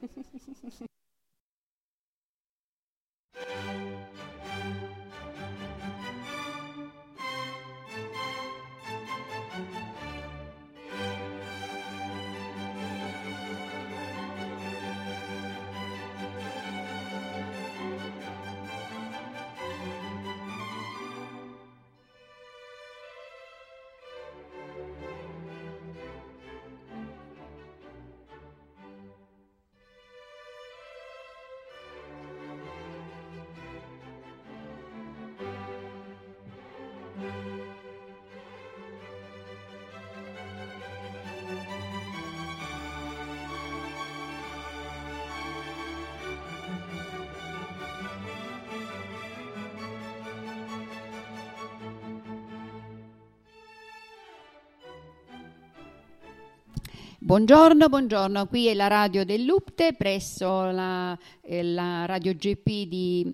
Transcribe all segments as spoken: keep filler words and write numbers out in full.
Buongiorno, buongiorno, qui è la radio dell'Upte presso la, eh, la radio G P di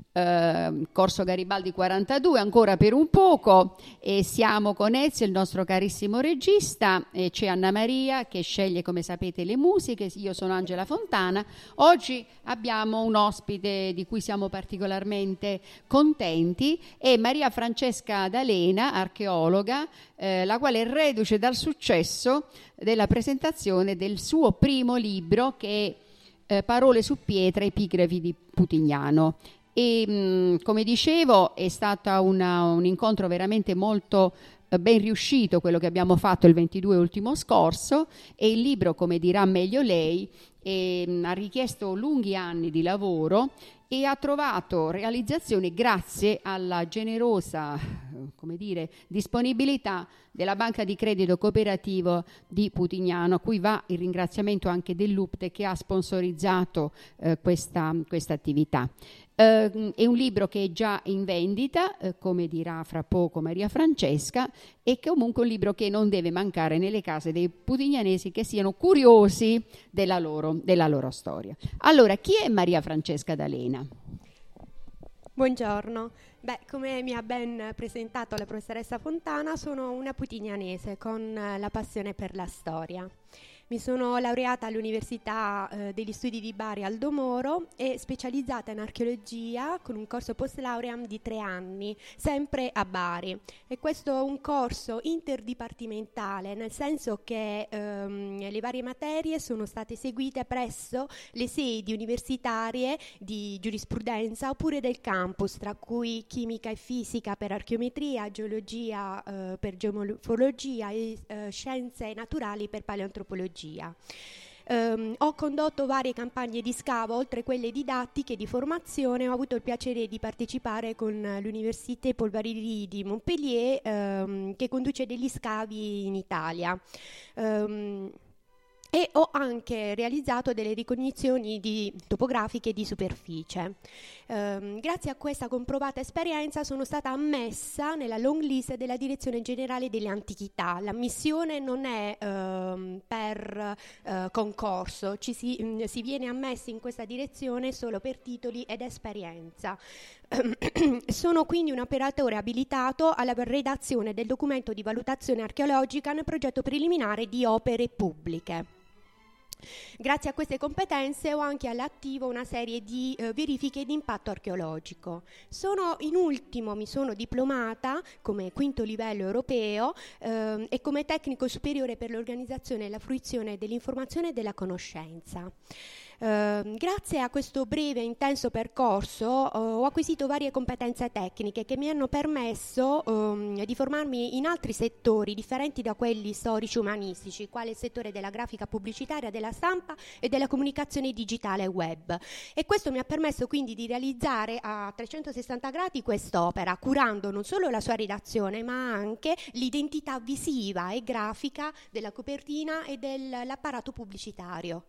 eh, Corso Garibaldi quarantadue, ancora per un poco, e siamo con Ezio, il nostro carissimo regista, e c'è Anna Maria che sceglie, come sapete, le musiche. Io sono Angela Fontana. Oggi abbiamo un ospite di cui siamo particolarmente contenti, è Maria Francesca D'Alena, archeologa, eh, la quale è reduce dal successo della presentazione del suo primo libro, che è eh, Parole su pietra, epigrafi di Putignano. E mh, come dicevo, è stato un incontro veramente molto eh, ben riuscito quello che abbiamo fatto il ventidue ultimo scorso, e il libro, come dirà meglio lei, è, mh, ha richiesto lunghi anni di lavoro e ha trovato realizzazione grazie alla generosa, come dire, disponibilità della Banca di Credito Cooperativo di Putignano, a cui va il ringraziamento anche dell'Upte che ha sponsorizzato eh, questa, questa attività. Uh, è un libro che è già in vendita, uh, come dirà fra poco Maria Francesca, e comunque un libro che non deve mancare nelle case dei putignanesi che siano curiosi della loro, della loro storia. Allora, chi è Maria Francesca D'Alena? Buongiorno. Beh, come mi ha ben presentato la professoressa Fontana, sono una putignanese con la passione per la storia. Mi sono laureata all'Università eh, degli Studi di Bari Aldo Moro e specializzata in archeologia con un corso post lauream di tre anni, sempre a Bari. E questo è un corso interdipartimentale, nel senso che ehm, le varie materie sono state eseguite presso le sedi universitarie di giurisprudenza oppure del campus, tra cui chimica e fisica per archeometria, geologia eh, per geomorfologia e eh, scienze naturali per paleoantropologia. Um, ho condotto varie campagne di scavo, oltre quelle didattiche di formazione. Ho avuto il piacere di partecipare con l'Université Paul Valéry di Montpellier, um, che conduce degli scavi in Italia. Um, E ho anche realizzato delle ricognizioni di, topografiche di superficie. Ehm, grazie a questa comprovata esperienza sono stata ammessa nella long list della Direzione Generale delle Antichità. L'ammissione non è ehm, per eh, concorso, ci si, mh, si viene ammessi in questa direzione solo per titoli ed esperienza. Sono quindi un operatore abilitato alla redazione del documento di valutazione archeologica nel progetto preliminare di opere pubbliche. Grazie a queste competenze ho anche all'attivo una serie di eh, verifiche di impatto archeologico. Sono, in ultimo, mi sono diplomata come quinto livello europeo eh, e come tecnico superiore per l'organizzazione e la fruizione dell'informazione e della conoscenza. Uh, grazie a questo breve e intenso percorso uh, ho acquisito varie competenze tecniche che mi hanno permesso um, di formarmi in altri settori differenti da quelli storici umanistici, quale il settore della grafica pubblicitaria, della stampa e della comunicazione digitale e web. E questo mi ha permesso quindi di realizzare a trecentosessanta gradi quest'opera, curando non solo la sua redazione ma anche l'identità visiva e grafica della copertina e dell'apparato pubblicitario.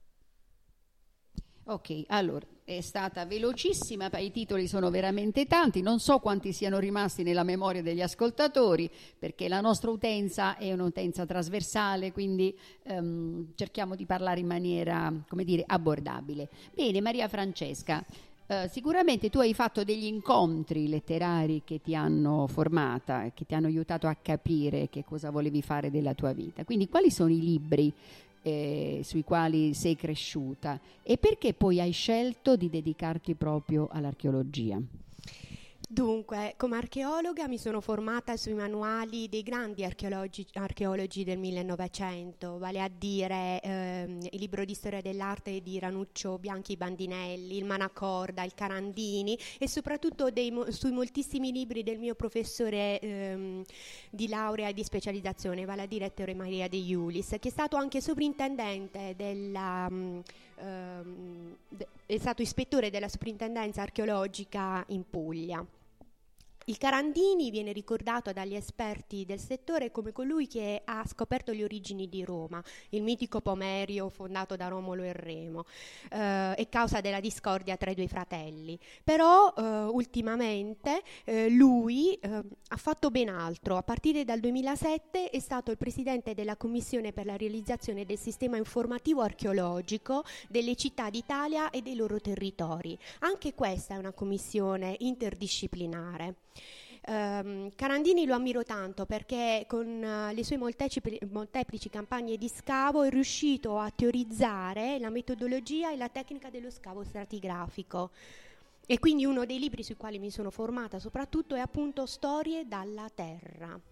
Ok, allora, è stata velocissima, i titoli sono veramente tanti, non so quanti siano rimasti nella memoria degli ascoltatori, perché la nostra utenza è un'utenza trasversale, quindi um, cerchiamo di parlare in maniera, come dire, abbordabile. Bene, Maria Francesca, uh, sicuramente tu hai fatto degli incontri letterari che ti hanno formata, che ti hanno aiutato a capire che cosa volevi fare della tua vita, quindi quali sono i libri eh, sui quali sei cresciuta, e perché poi hai scelto di dedicarti proprio all'archeologia? Dunque, come archeologa mi sono formata sui manuali dei grandi archeologi, archeologi del millenovecento, vale a dire ehm, il libro di storia dell'arte di Ranuccio Bianchi Bandinelli, il Manacorda, il Carandini, e soprattutto dei, sui moltissimi libri del mio professore ehm, di laurea e di specializzazione, vale a dire Ettore Maria De Iulis, che è stato anche sovrintendente della... Um, ehm, de, è stato ispettore della soprintendenza archeologica in Puglia. Il Carandini viene ricordato dagli esperti del settore come colui che ha scoperto le origini di Roma, il mitico Pomerio fondato da Romolo e Remo, eh, e causa della discordia tra i due fratelli. Però eh, ultimamente eh, lui eh, ha fatto ben altro. A partire dal duemilasette è stato il presidente della Commissione per la realizzazione del sistema informativo archeologico delle città d'Italia e dei loro territori. Anche questa è una commissione interdisciplinare. Um, Carandini lo ammiro tanto perché con uh, le sue molteplici, molteplici campagne di scavo è riuscito a teorizzare la metodologia e la tecnica dello scavo stratigrafico, e quindi uno dei libri sui quali mi sono formata soprattutto è appunto Storie dalla Terra.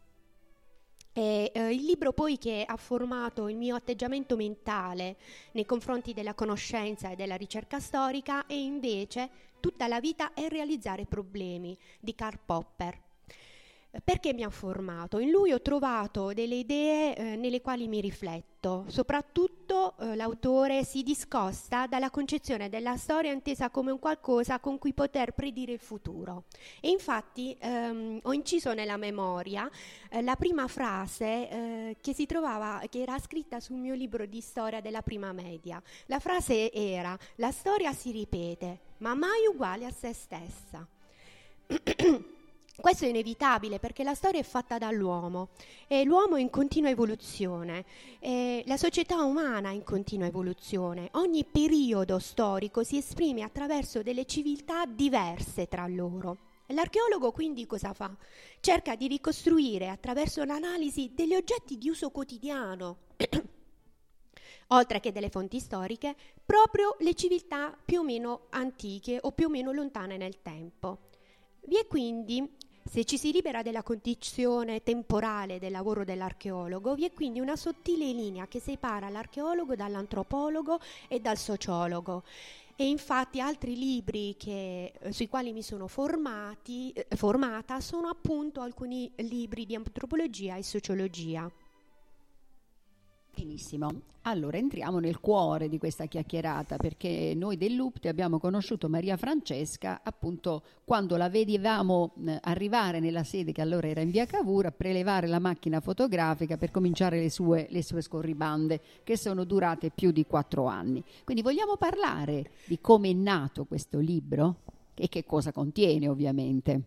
È eh, il libro poi che ha formato il mio atteggiamento mentale nei confronti della conoscenza e della ricerca storica, e invece Tutta la vita è realizzare problemi di Karl Popper. Perché mi ha formato? In lui ho trovato delle idee eh, nelle quali mi rifletto. Soprattutto eh, l'autore si discosta dalla concezione della storia intesa come un qualcosa con cui poter predire il futuro. E infatti ehm, ho inciso nella memoria eh, la prima frase eh, che si trovava, che era scritta sul mio libro di storia della prima media. La frase era: la storia si ripete, ma mai uguale a se stessa. Questo è inevitabile perché la storia è fatta dall'uomo e l'uomo è in continua evoluzione, e la società umana è in continua evoluzione. Ogni periodo storico si esprime attraverso delle civiltà diverse tra loro. L'archeologo quindi cosa fa? Cerca di ricostruire attraverso l'analisi degli oggetti di uso quotidiano, oltre che delle fonti storiche, proprio le civiltà più o meno antiche o più o meno lontane nel tempo. Vi è quindi, se ci si libera della condizione temporale del lavoro dell'archeologo, vi è quindi una sottile linea che separa l'archeologo dall'antropologo e dal sociologo. E infatti altri libri che, eh, sui quali mi sono formati, eh, formata sono appunto alcuni libri di antropologia e sociologia. Benissimo, allora entriamo nel cuore di questa chiacchierata, perché noi dell'Upte abbiamo conosciuto Maria Francesca appunto quando la vedevamo eh, arrivare nella sede che allora era in via Cavour a prelevare la macchina fotografica per cominciare le sue, le sue scorribande, che sono durate più di quattro anni. Quindi vogliamo parlare di come è nato questo libro e che cosa contiene, ovviamente.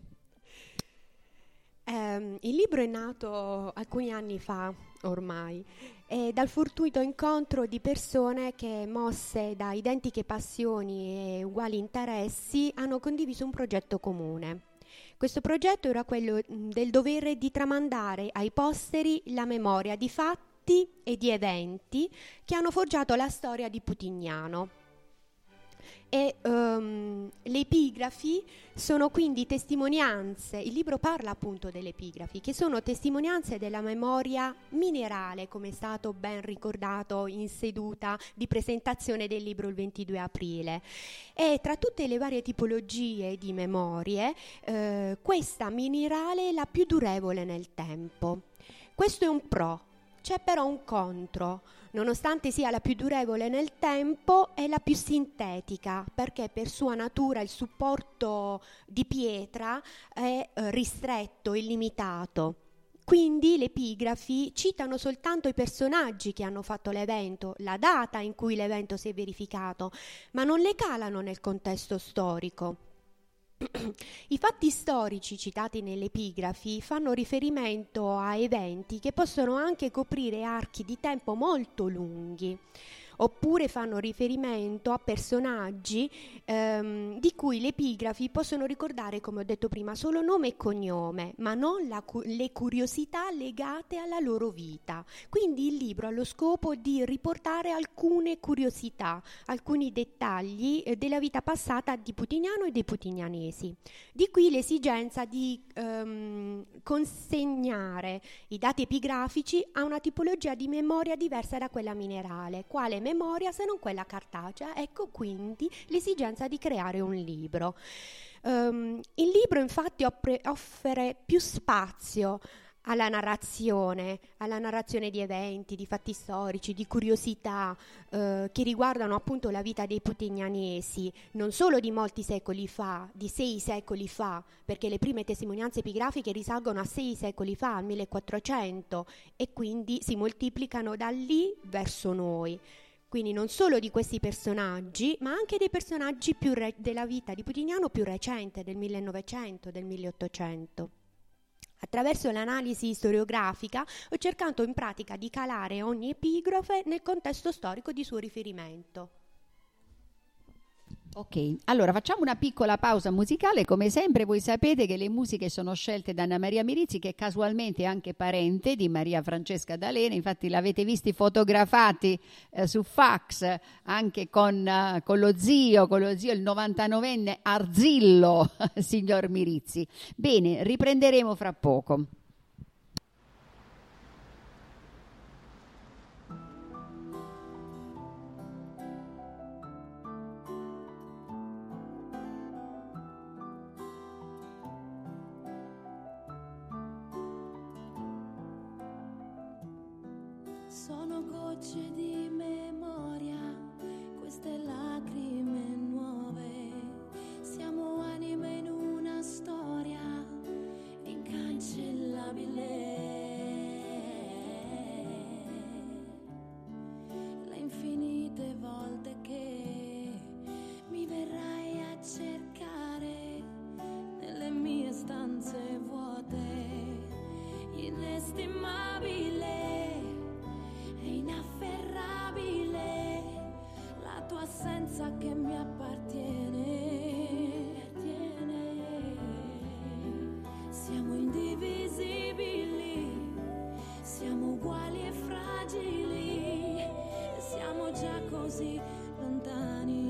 Um, il libro è nato alcuni anni fa ormai, e dal fortuito incontro di persone che, mosse da identiche passioni e uguali interessi, hanno condiviso un progetto comune. Questo progetto era quello del dovere di tramandare ai posteri la memoria di fatti e di eventi che hanno forgiato la storia di Putignano. E um, le epigrafi sono quindi testimonianze, il libro parla appunto delle epigrafi, che sono testimonianze della memoria minerale, come è stato ben ricordato in seduta di presentazione del libro il ventidue aprile. E tra tutte le varie tipologie di memorie, eh, questa minerale è la più durevole nel tempo. Questo è un pro, c'è però un contro. Nonostante sia la più durevole nel tempo, è la più sintetica, perché per sua natura il supporto di pietra è eh, ristretto e limitato. Quindi le epigrafi citano soltanto i personaggi che hanno fatto l'evento, la data in cui l'evento si è verificato, ma non le calano nel contesto storico. I fatti storici citati nelle epigrafi fanno riferimento a eventi che possono anche coprire archi di tempo molto lunghi. oppure fanno riferimento a personaggi ehm, di cui le epigrafi possono ricordare, come ho detto prima, solo nome e cognome, ma non la cu- le curiosità legate alla loro vita. Quindi il libro ha lo scopo di riportare alcune curiosità, alcuni dettagli eh, della vita passata di Putignano e dei putignanesi. Di qui l'esigenza di ehm, consegnare i dati epigrafici a una tipologia di memoria diversa da quella minerale. Quale memoria se non quella cartacea? Ecco quindi l'esigenza di creare un libro. Um, il libro infatti offre, offre più spazio alla narrazione, alla narrazione di eventi, di fatti storici, di curiosità eh, che riguardano appunto la vita dei putignanesi, non solo di molti secoli fa, di sei secoli fa, perché le prime testimonianze epigrafiche risalgono a sei secoli fa, al millequattrocento, e quindi si moltiplicano da lì verso noi. Quindi non solo di questi personaggi, ma anche dei personaggi più re- della vita di Putignano più recente, del millenovecento, del milleottocento. Attraverso l'analisi storiografica ho cercato in pratica di calare ogni epigrafe nel contesto storico di suo riferimento. Ok, allora facciamo una piccola pausa musicale. Come sempre voi sapete che le musiche sono scelte da Anna Maria Mirizzi, che casualmente è anche parente di Maria Francesca D'Alena, infatti l'avete visti fotografati eh, su fax anche con, uh, con lo zio, con lo zio il novantanovenne Arzillo, signor Mirizzi. Bene, riprenderemo fra poco. Sono gocce di memoria, queste lacrime nuove, siamo anime in una storia incancellabile. Le infinite volte che mi verrai a cercare nelle mie stanze vuote, inestimabile, inafferrabile, la tua assenza che mi appartiene, appartiene. Siamo indivisibili, siamo uguali e fragili, siamo già così lontani.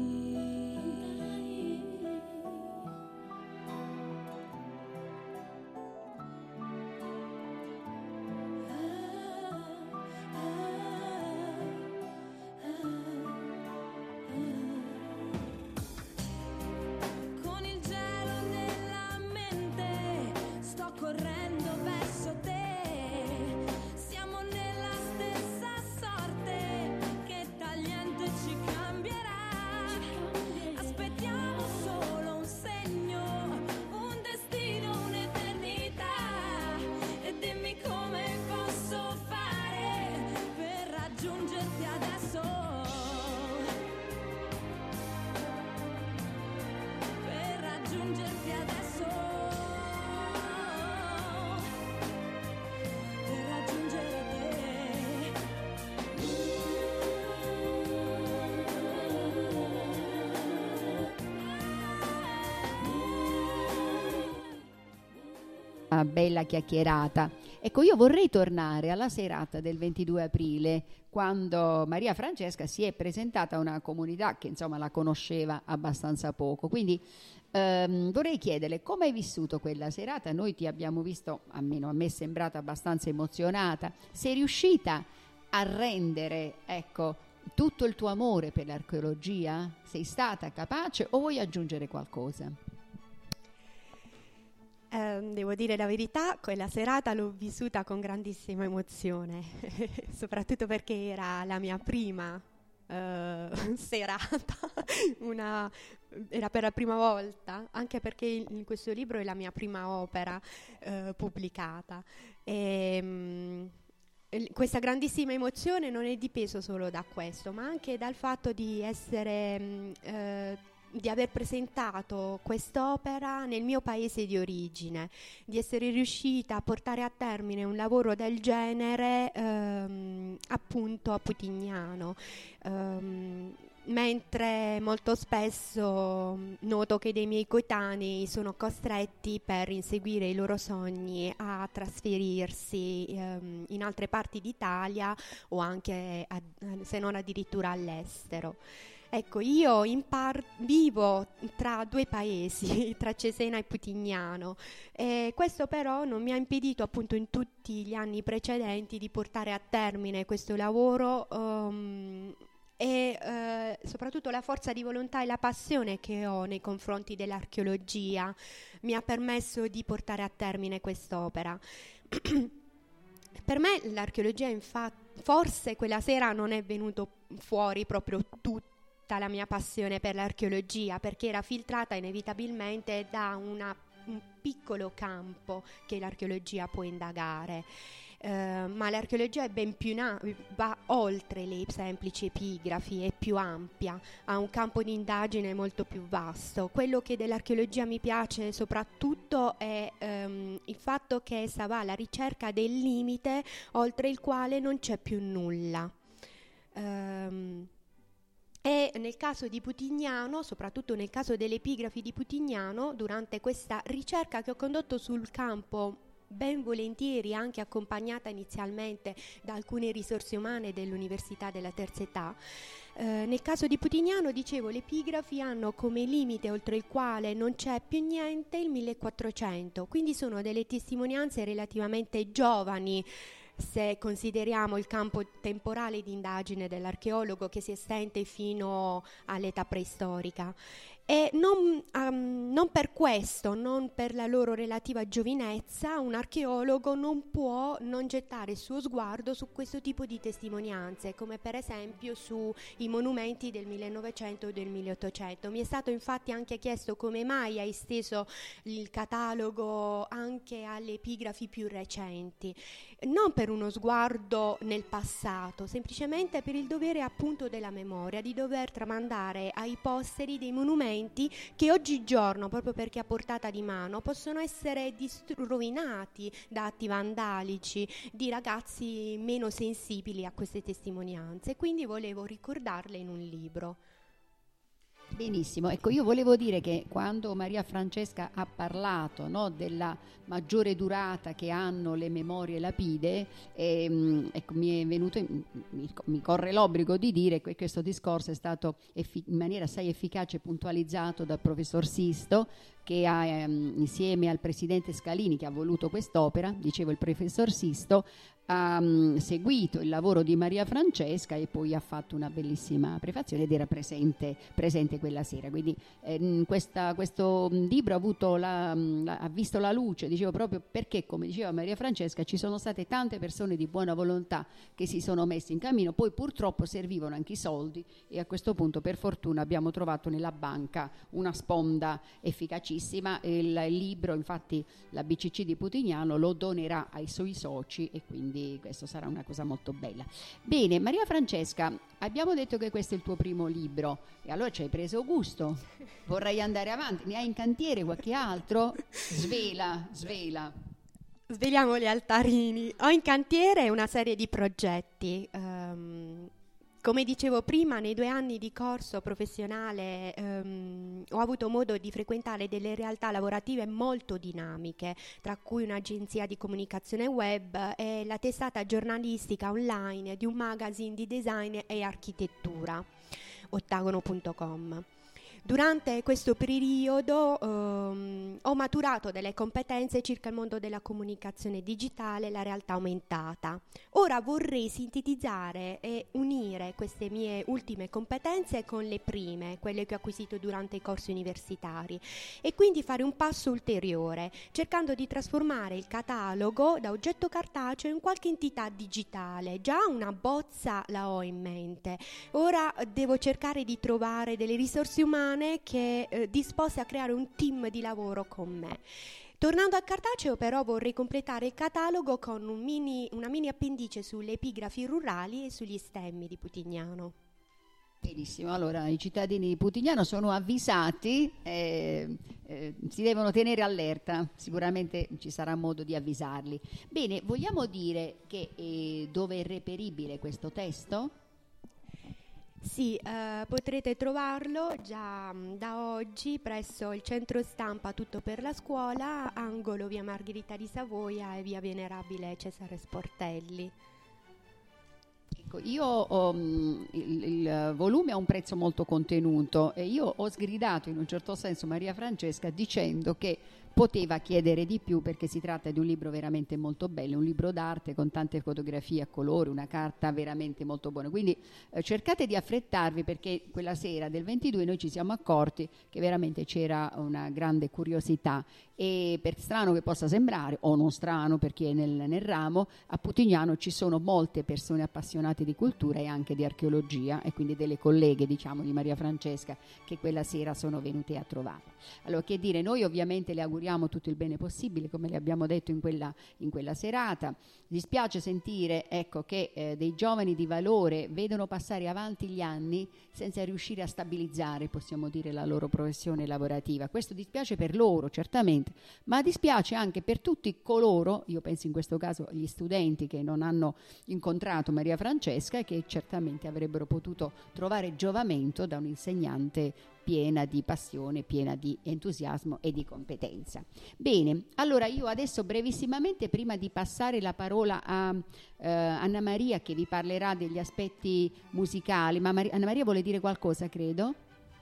Bella chiacchierata. Ecco, io vorrei tornare alla serata del ventidue aprile, quando Maria Francesca si è presentata a una comunità che insomma la conosceva abbastanza poco, quindi ehm, vorrei chiederle come hai vissuto quella serata. Noi ti abbiamo visto, almeno a me è sembrata abbastanza emozionata. Sei riuscita a rendere, ecco, tutto il tuo amore per l'archeologia? Sei stata capace o vuoi aggiungere qualcosa? Eh, devo dire la verità, quella serata l'ho vissuta con grandissima emozione, soprattutto perché era la mia prima eh, serata, una, era per la prima volta, anche perché in questo libro è la mia prima opera eh, pubblicata. E, mh, questa grandissima emozione non è dipeso solo da questo, ma anche dal fatto di essere mh, eh, di aver presentato quest'opera nel mio paese di origine, di essere riuscita a portare a termine un lavoro del genere ehm, appunto a Putignano. Um, mentre molto spesso noto che dei miei coetanei sono costretti per inseguire i loro sogni a trasferirsi ehm, in altre parti d'Italia o anche a, se non addirittura all'estero. Ecco, io in par- vivo tra due paesi, tra Cesena e Putignano, e questo però non mi ha impedito appunto in tutti gli anni precedenti di portare a termine questo lavoro um, e eh, soprattutto la forza di volontà e la passione che ho nei confronti dell'archeologia mi ha permesso di portare a termine quest'opera. Per me l'archeologia, infatti, forse quella sera non è venuto fuori proprio tutto la mia passione per l'archeologia, perché era filtrata inevitabilmente da una, un piccolo campo che l'archeologia può indagare. Uh, ma l'archeologia è ben più na- va oltre le semplici epigrafi, è più ampia, ha un campo di indagine molto più vasto. Quello che dell'archeologia mi piace soprattutto è um, il fatto che essa va alla ricerca del limite oltre il quale non c'è più nulla. Um, E nel caso di Putignano, soprattutto nel caso delle epigrafi di Putignano, durante questa ricerca che ho condotto sul campo, ben volentieri anche accompagnata inizialmente da alcune risorse umane dell'Università della Terza Età, eh, nel caso di Putignano, dicevo, le epigrafi hanno come limite oltre il quale non c'è più niente il millequattrocento, quindi sono delle testimonianze relativamente giovani, se consideriamo il campo temporale di indagine dell'archeologo che si estende fino all'età preistorica. E non, um, non per questo, non per la loro relativa giovinezza, un archeologo non può non gettare il suo sguardo su questo tipo di testimonianze, come per esempio sui monumenti del millenovecento o del milleottocento. Mi è stato infatti anche chiesto come mai ha esteso il catalogo anche alle epigrafi più recenti. Non per uno sguardo nel passato, semplicemente per il dovere appunto della memoria, di dover tramandare ai posteri dei monumenti che oggigiorno, proprio perché a portata di mano, possono essere distru- rovinati da atti vandalici di ragazzi meno sensibili a queste testimonianze. Quindi volevo ricordarle in un libro. Benissimo, ecco, io volevo dire che quando Maria Francesca ha parlato, no, della maggiore durata che hanno le memorie lapidee, ehm, ecco, mi è venuto, mi, mi corre l'obbligo di dire che questo discorso è stato effi- in maniera assai efficace puntualizzato dal professor Sisto, che ha ehm, insieme al presidente Scalini, che ha voluto quest'opera, dicevo il professor Sisto, ha um, seguito il lavoro di Maria Francesca e poi ha fatto una bellissima prefazione ed era presente, presente quella sera. Quindi eh, questa, questo libro ha, avuto la, la, ha visto la luce, dicevo, proprio perché, come diceva Maria Francesca, ci sono state tante persone di buona volontà che si sono messe in cammino, poi purtroppo servivano anche i soldi e a questo punto per fortuna abbiamo trovato nella banca una sponda efficacissima. Il, il libro, infatti, la B C C di Putignano lo donerà ai suoi soci e quindi questo sarà una cosa molto bella. Bene, Maria Francesca, abbiamo detto che questo è il tuo primo libro e allora ci hai preso gusto, vorrei andare avanti, ne hai in cantiere qualche altro? Svela, svela. Sveliamo gli altarini. Ho in cantiere una serie di progetti. Um, Come dicevo prima, nei due anni di corso professionale ehm, ho avuto modo di frequentare delle realtà lavorative molto dinamiche, tra cui un'agenzia di comunicazione web e la testata giornalistica online di un magazine di design e architettura, ottagono punto com. Durante questo periodo ehm, ho maturato delle competenze circa il mondo della comunicazione digitale e la realtà aumentata. Ora vorrei sintetizzare e unire queste mie ultime competenze con le prime, quelle che ho acquisito durante i corsi universitari, e quindi fare un passo ulteriore, cercando di trasformare il catalogo da oggetto cartaceo in qualche entità digitale. Già una bozza la ho in mente, ora devo cercare di trovare delle risorse umane che eh, disposte a creare un team di lavoro con me. Tornando al cartaceo, però, vorrei completare il catalogo con un mini, una mini appendice sulle epigrafi rurali e sugli stemmi di Putignano. Benissimo, allora i cittadini di Putignano sono avvisati, eh, eh, si devono tenere allerta, sicuramente ci sarà modo di avvisarli. Bene, vogliamo dire che eh, dove è reperibile questo testo? Sì, eh, potrete trovarlo già mh, da oggi presso il centro stampa Tutto per la Scuola, angolo via Margherita di Savoia e via Venerabile Cesare Sportelli. Ecco, io ho, mh, il, il volume ha un prezzo molto contenuto e io ho sgridato in un certo senso Maria Francesca dicendo che poteva chiedere di più, perché si tratta di un libro veramente molto bello, un libro d'arte con tante fotografie a colori, una carta veramente molto buona, quindi eh, cercate di affrettarvi, perché quella sera del ventidue noi ci siamo accorti che veramente c'era una grande curiosità, e per strano che possa sembrare, o non strano per chi è nel, nel ramo, a Putignano ci sono molte persone appassionate di cultura e anche di archeologia, e quindi delle colleghe, diciamo, di Maria Francesca che quella sera sono venute a trovarla. Allora, che dire, noi ovviamente le auguriamo tutto il bene possibile, come le abbiamo detto in quella, in quella serata. Dispiace sentire, ecco, che eh, dei giovani di valore vedono passare avanti gli anni senza riuscire a stabilizzare, possiamo dire, la loro professione lavorativa. Questo dispiace per loro, certamente, ma dispiace anche per tutti coloro, io penso in questo caso agli studenti che non hanno incontrato Maria Francesca e che certamente avrebbero potuto trovare giovamento da un insegnante piena di passione, piena di entusiasmo e di competenza. Bene, allora io adesso brevissimamente, prima di passare la parola a eh, Anna Maria che vi parlerà degli aspetti musicali, ma Mar- Anna Maria vuole dire qualcosa, credo?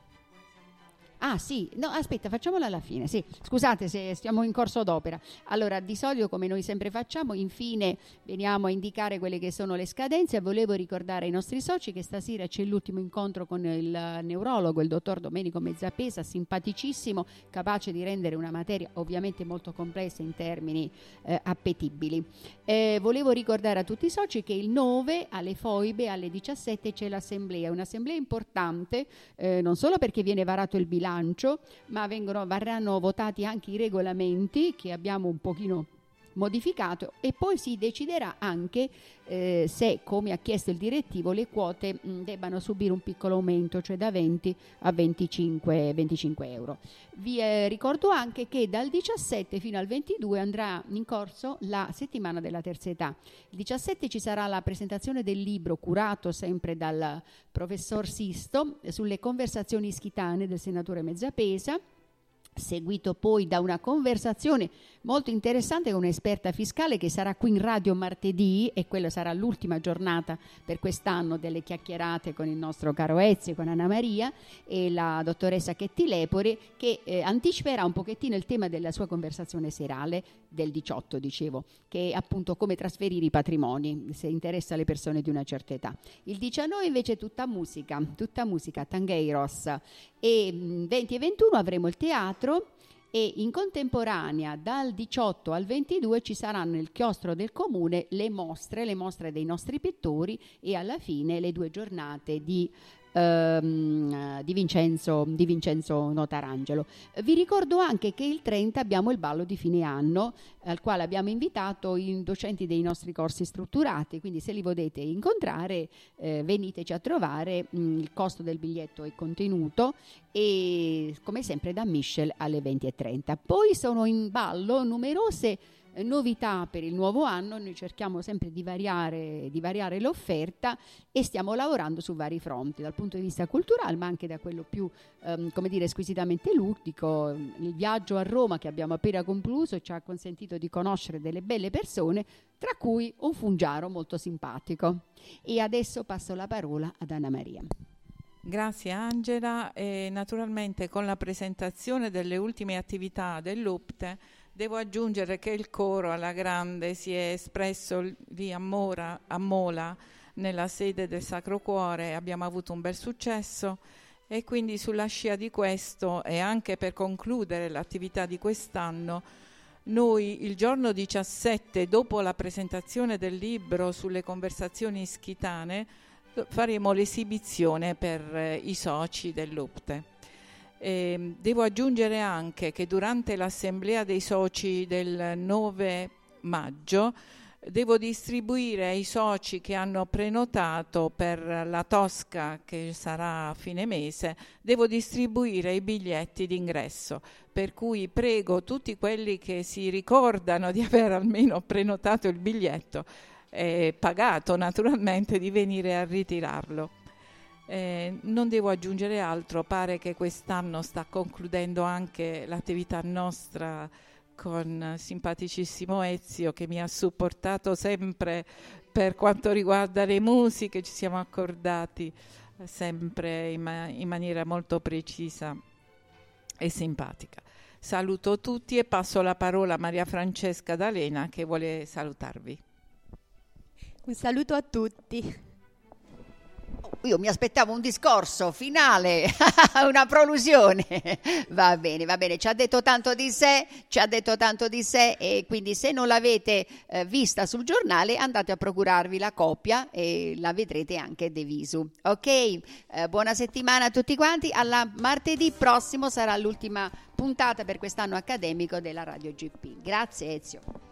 Ah sì, no aspetta, facciamola alla fine, sì, scusate se stiamo in corso d'opera. Allora, di solito, come noi sempre facciamo, infine veniamo a indicare quelle che sono le scadenze. Volevo ricordare ai nostri soci che stasera c'è l'ultimo incontro con il neurologo, il dottor Domenico Mezzapesa, simpaticissimo, capace di rendere una materia ovviamente molto complessa in termini eh, appetibili. Eh, volevo ricordare a tutti i soci che il nove alle Foibe alle diciassette c'è l'assemblea, un'assemblea importante, eh, non solo perché viene varato il bilancio, ma vengono, varranno votati anche i regolamenti che abbiamo un pochino modificato, e poi si deciderà anche eh, se, come ha chiesto il direttivo, le quote mh, debbano subire un piccolo aumento, cioè da venti a venticinque euro. Vi eh, ricordo anche che dal diciassette fino al ventidue andrà in corso la settimana della terza età. Il diciassette ci sarà la presentazione del libro curato sempre dal professor Sisto sulle conversazioni ischitane del senatore Mezzapesa, seguito poi da una conversazione molto interessante con un'esperta fiscale che sarà qui in radio martedì, e quella sarà l'ultima giornata per quest'anno delle chiacchierate con il nostro caro Ezio, con Anna Maria e la dottoressa Chetti Lepore, che eh, anticiperà un pochettino il tema della sua conversazione serale del diciotto, dicevo, che è appunto come trasferire i patrimoni, se interessa le persone di una certa età. Il diciannove invece tutta musica, tutta musica, tangueiros, e venti e ventuno avremo il teatro, e in contemporanea dal diciotto al ventidue ci saranno nel chiostro del comune le mostre, le mostre dei nostri pittori, e alla fine le due giornate di Ehm, di Vincenzo di Vincenzo Notarangelo. Vi ricordo anche che il trenta abbiamo il ballo di fine anno, al quale abbiamo invitato i docenti dei nostri corsi strutturati, quindi se li volete incontrare eh, veniteci a trovare. Mh, il costo del biglietto è contenuto e come sempre da Michel alle venti e trenta. Poi sono in ballo numerose novità per il nuovo anno. Noi cerchiamo sempre di variare, di variare l'offerta, e stiamo lavorando su vari fronti, dal punto di vista culturale ma anche da quello più ehm, come dire squisitamente ludico. Il viaggio a Roma che abbiamo appena concluso ci ha consentito di conoscere delle belle persone, tra cui un fungiaro molto simpatico. E adesso passo la parola ad Anna Maria. Grazie Angela, e naturalmente con la presentazione delle ultime attività dell'U P T E devo aggiungere che il coro alla grande si è espresso lì a, Mora, a Mola, nella sede del Sacro Cuore. Abbiamo avuto un bel successo, e quindi sulla scia di questo, e anche per concludere l'attività di quest'anno, noi il giorno diciassette, dopo la presentazione del libro sulle conversazioni ischitane, faremo l'esibizione per eh, i soci dell'U P T E. Eh, devo aggiungere anche che durante l'assemblea dei soci del nove maggio devo distribuire ai soci che hanno prenotato per la Tosca, che sarà a fine mese, devo distribuire i biglietti d'ingresso, per cui prego tutti quelli che si ricordano di aver almeno prenotato il biglietto, eh, pagato naturalmente, di venire a ritirarlo. Eh, non devo aggiungere altro, pare che quest'anno sta concludendo anche l'attività nostra con simpaticissimo Ezio, che mi ha supportato sempre per quanto riguarda le musiche. Ci siamo accordati sempre in, ma- in maniera molto precisa e simpatica. Saluto tutti e passo la parola a Maria Francesca D'Alena, che vuole salutarvi. Un saluto a tutti. Io mi aspettavo un discorso finale, una prolusione. Va bene, va bene, ci ha detto tanto di sé, ci ha detto tanto di sé, e quindi se non l'avete eh, vista sul giornale andate a procurarvi la copia e la vedrete anche de visu. Ok, eh, buona settimana a tutti quanti. Alla martedì prossimo sarà l'ultima puntata per quest'anno accademico della Radio G P. Grazie Ezio.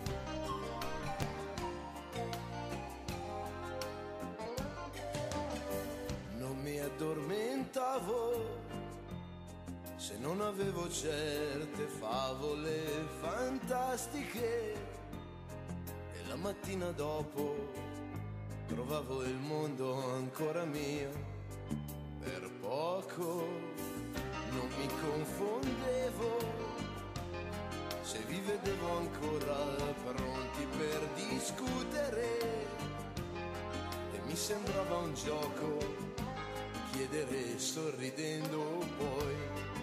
Addormentavo se non avevo certe favole fantastiche, e la mattina dopo trovavo il mondo ancora mio. Per poco non mi confondevo se vi vedevo ancora pronti per discutere, e mi sembrava un gioco chiedere sorridendo poi: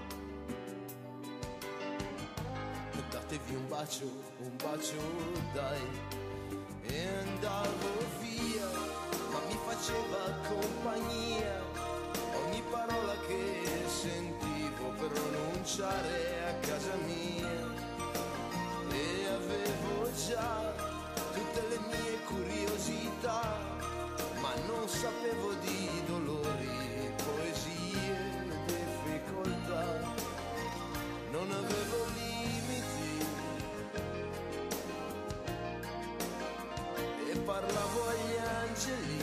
datevi un bacio, un bacio dai. E andavo via, ma mi faceva compagnia ogni parola che sentivo pronunciare a casa mia. E avevo già tutte le mie curiosità, ma non sapevo di dolori, non avevo limiti e parlavo agli angeli.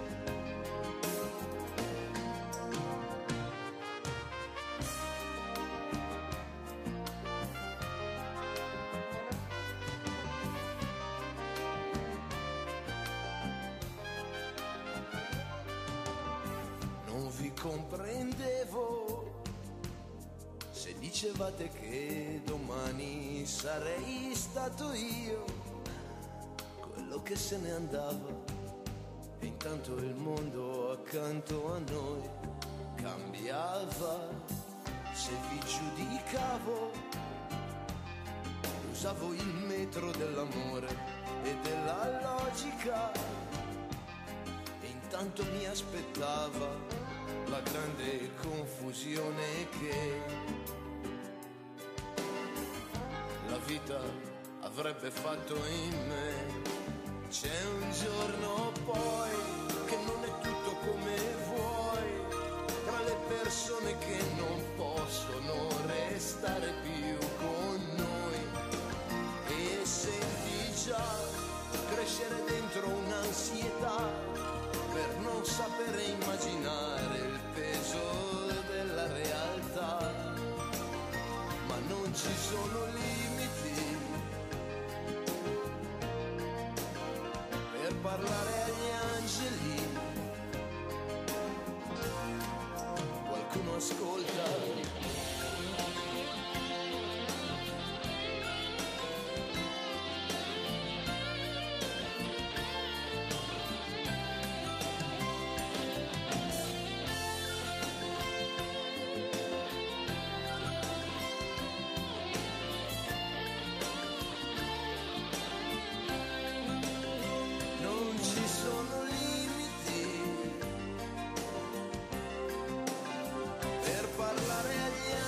Non vi comprendevo se dicevate che domani sarei stato io quello che se ne andava, e intanto il mondo accanto a noi cambiava. Se vi giudicavo, usavo il metro dell'amore e della logica, e intanto mi aspettava la grande confusione che la vita avrebbe fatto in me. C'è un giorno poi che non è tutto come vuoi, tra le persone che non possono restare più con noi, e senti già crescere dentro un'ansietà per non sapere immaginare il peso della realtà. Ma non ci sono limiti per parlare agli angeli. Qualcuno ascolta.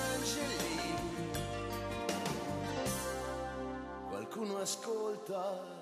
Ascolta.